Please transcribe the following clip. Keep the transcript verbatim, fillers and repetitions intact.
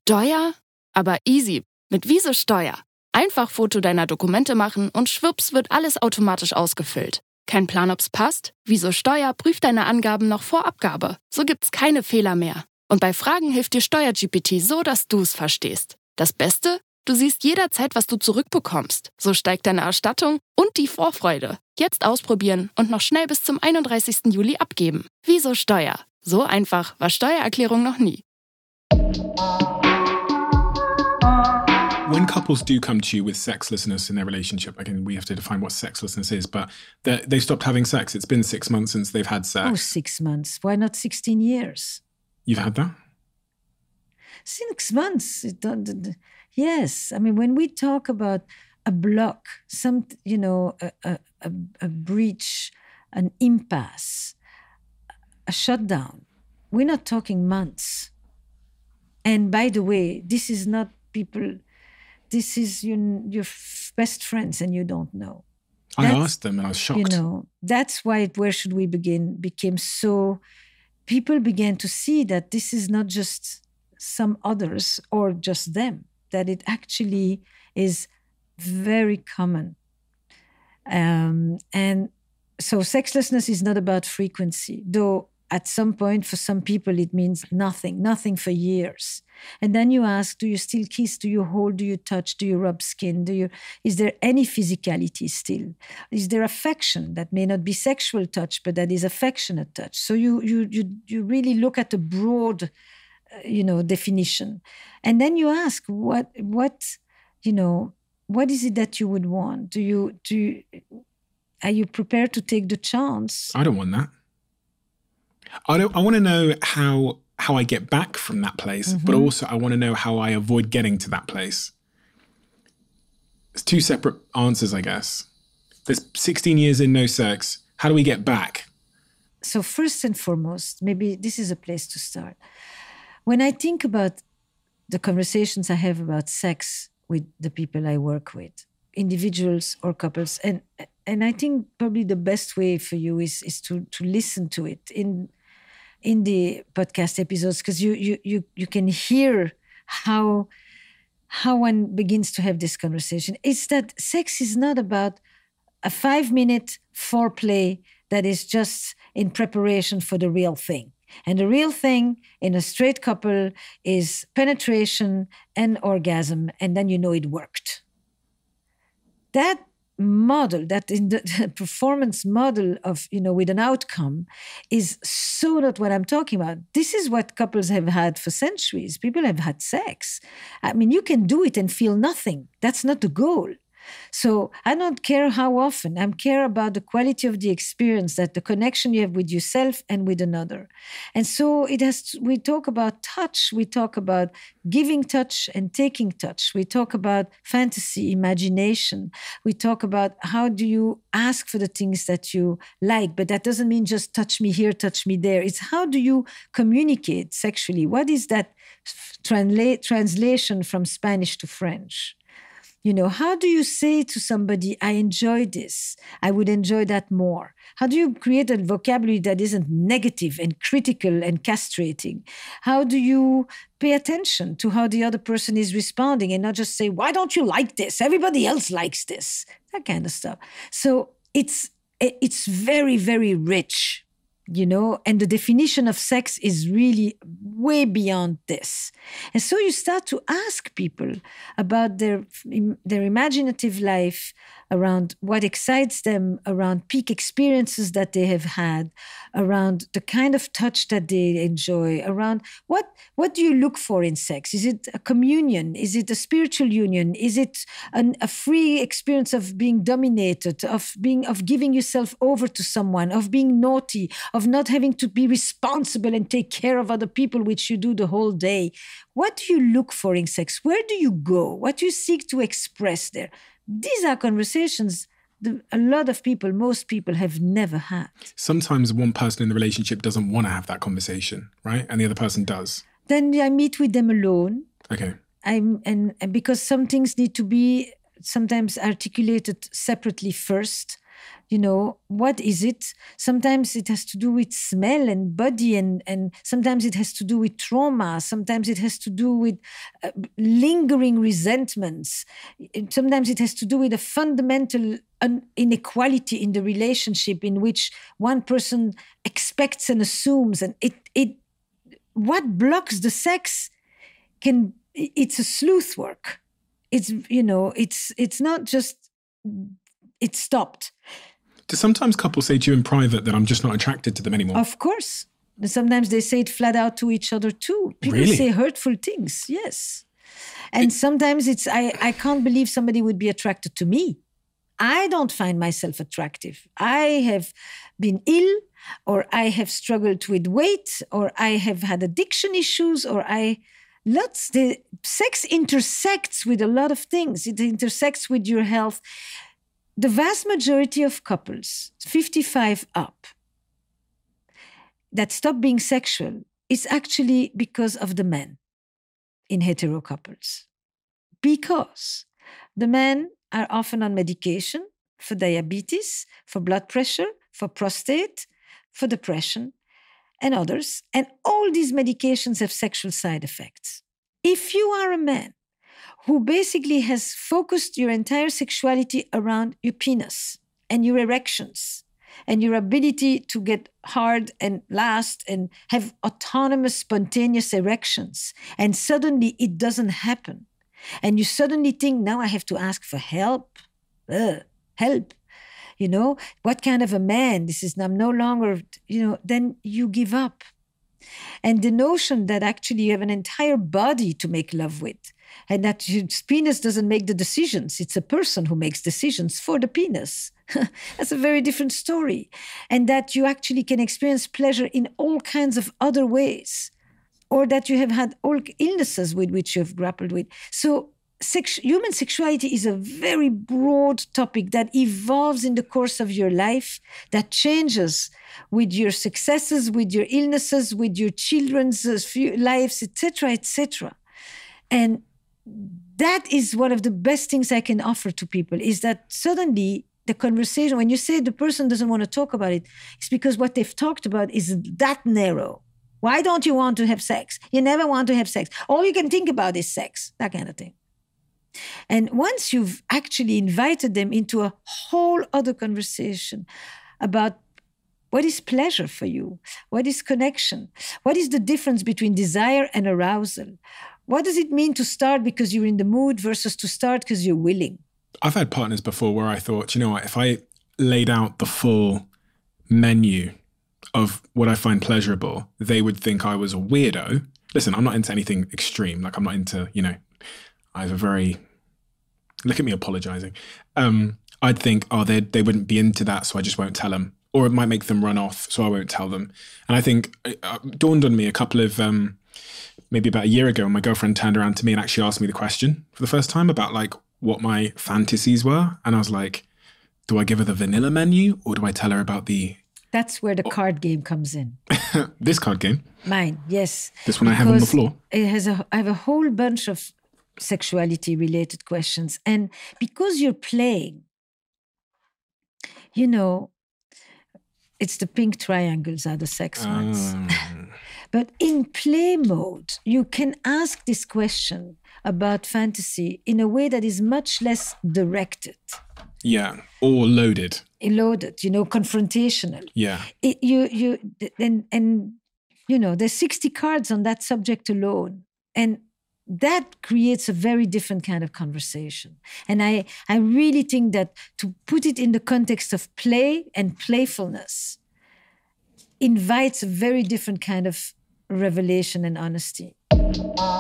Steuer? Aber easy. Mit Wieso Steuer. Einfach Foto deiner Dokumente machen und schwupps wird alles automatisch ausgefüllt. Kein Plan, ob's passt? Wieso Steuer prüft deine Angaben noch vor Abgabe. So gibt's keine Fehler mehr. Und bei Fragen hilft dir Steuer-G P T so, dass du's verstehst. Das Beste? Du siehst jederzeit, was du zurückbekommst. So steigt deine Erstattung und die Vorfreude. Jetzt ausprobieren und noch schnell bis zum einunddreißigsten Juli abgeben. Wieso Steuer? So einfach war Steuererklärung noch nie. When couples do come to you with sexlessness in their relationship, again, we have to define what sexlessness is, but they've stopped having sex. It's been six months since they've had sex. Oh, six months. Why not sixteen years? You've had that? Six months. It don't, yes. I mean, when we talk about a block, some, you know, a, a, a, a breach, an impasse, a shutdown, we're not talking months. And by the way, this is not people... This is your, your best friends and you don't know. I That's, asked them and I was shocked. You know, that's why it, Where Should We Begin became so... People began to see that this is not just some others or just them, that it actually is very common. Um, and so sexlessness is not about frequency, though at some point, for some people, it means nothing, nothing for years. And then you ask, do you still kiss? Do you hold? Do you touch? Do you rub skin? Do you? Is there any physicality still? Is there affection that may not be sexual touch, but that is affectionate touch? So you you you you really look at a broad, uh, you know, definition, and then you ask, what what, you know, what is it that you would want? Do you do? You, are you prepared to take the chance? I don't want that. I don't. I want to know how how I get back from that place, mm-hmm. but also I want to know how I avoid getting to that place. It's two separate answers, I guess. There's sixteen years in no sex. How do we get back? So first and foremost, maybe this is a place to start. When I think about the conversations I have about sex with the people I work with, individuals or couples, and and I think probably the best way for you is is to to listen to it in in the podcast episodes, because you you you you can hear how how one begins to have this conversation. It's that sex is not about a five-minute foreplay that is just in preparation for the real thing. And the real thing in a straight couple is penetration and orgasm, and then you know it worked. That model, that in the performance model of, you know, with an outcome is so not what I'm talking about. This is what couples have had for centuries. People have had sex. I mean, you can do it and feel nothing. That's not the goal. So I don't care how often. I care about the quality of the experience, that the connection you have with yourself and with another. And so it has. To, we talk about touch. We talk about giving touch and taking touch. We talk about fantasy, imagination. We talk about how do you ask for the things that you like, but that doesn't mean just touch me here, touch me there. It's how do you communicate sexually? What is that transla- translation from Spanish to French? You know, how do you say to somebody, I enjoy this, I would enjoy that more? How do you create a vocabulary that isn't negative and critical and castrating? How do you pay attention to how the other person is responding and not just say, why don't you like this? Everybody else likes this. That kind of stuff. So it's it's very, very rich. You know, and the definition of sex is really way beyond this. And so you start to ask people about their, their imaginative life, around what excites them, around peak experiences that they have had, around the kind of touch that they enjoy, around what, what do you look for in sex? Is it a communion? Is it a spiritual union? Is it an, a free experience of being dominated, of being, of giving yourself over to someone, of being naughty, of not having to be responsible and take care of other people, which you do the whole day? What do you look for in sex? Where do you go? What do you seek to express there? These are conversations that a lot of people, most people have never had. Sometimes one person in the relationship doesn't want to have that conversation, right? And the other person does. Then I meet with them alone. Okay. I'm and, and because some things need to be sometimes articulated separately first. You know, what is it? Sometimes it has to do with smell and body, and, and sometimes it has to do with trauma. Sometimes it has to do with uh, lingering resentments. Sometimes it has to do with a fundamental un- inequality in the relationship in which one person expects and assumes. And it, it, what blocks the sex can, it's a sleuth work. It's, you know, it's, it's not just, it stopped. Do sometimes couples say to you in private that I'm just not attracted to them anymore? Of course. Sometimes they say it flat out to each other too. People Really? say hurtful things, yes. And it, sometimes it's, I, I can't believe somebody would be attracted to me. I don't find myself attractive. I have been ill, or I have struggled with weight, or I have had addiction issues, or I... Lots, the sex intersects with a lot of things. It intersects with your health. The vast majority of couples, fifty-five up, that stop being sexual is actually because of the men in hetero couples. Because the men are often on medication for diabetes, for blood pressure, for prostate, for depression, and others. And all these medications have sexual side effects. If you are a man who basically has focused your entire sexuality around your penis and your erections and your ability to get hard and last and have autonomous, spontaneous erections, and suddenly it doesn't happen, and you suddenly think, now I have to ask for help, Ugh, help, you know, what kind of a man, this is, I'm no longer, you know, then you give up. And the notion that actually you have an entire body to make love with, and that your penis doesn't make the decisions. It's a person who makes decisions for the penis. That's a very different story. And that you actually can experience pleasure in all kinds of other ways. Or that you have had all illnesses with which you have grappled with. So sex- human sexuality is a very broad topic that evolves in the course of your life, that changes with your successes, with your illnesses, with your children's lives, et cetera, et cetera. And that is one of the best things I can offer to people, is that suddenly the conversation, when you say the person doesn't want to talk about it, it's because what they've talked about is that narrow. Why don't you want to have sex? You never want to have sex. All you can think about is sex, that kind of thing. And once you've actually invited them into a whole other conversation about what is pleasure for you, what is connection, what is the difference between desire and arousal, what does it mean to start because you're in the mood versus to start because you're willing? I've had partners before where I thought, you know what, if I laid out the full menu of what I find pleasurable, they would think I was a weirdo. Listen, I'm not into anything extreme. Like I'm not into, you know, I have a very, look at me apologizing. Um, I'd think, oh, they they wouldn't be into that, so I just won't tell them. Or it might make them run off, so I won't tell them. And I think it uh, dawned on me a couple of, um, maybe about a year ago, when my girlfriend turned around to me and actually asked me the question for the first time about like what my fantasies were. And I was like, do I give her the vanilla menu or do I tell her about the... That's where the card game comes in. This card game? Mine, yes. This one I have on the floor? It has a, I have a whole bunch of sexuality-related questions. And because you're playing, you know, it's the pink triangles are the sex ones. Um. But in play mode, you can ask this question about fantasy in a way that is much less directed. Yeah, or loaded. Loaded, you know, confrontational. Yeah. It, you, you, and, and, you know, there's sixty cards on that subject alone. And that creates a very different kind of conversation. And I, I really think that to put it in the context of play and playfulness invites a very different kind of revelation and honesty.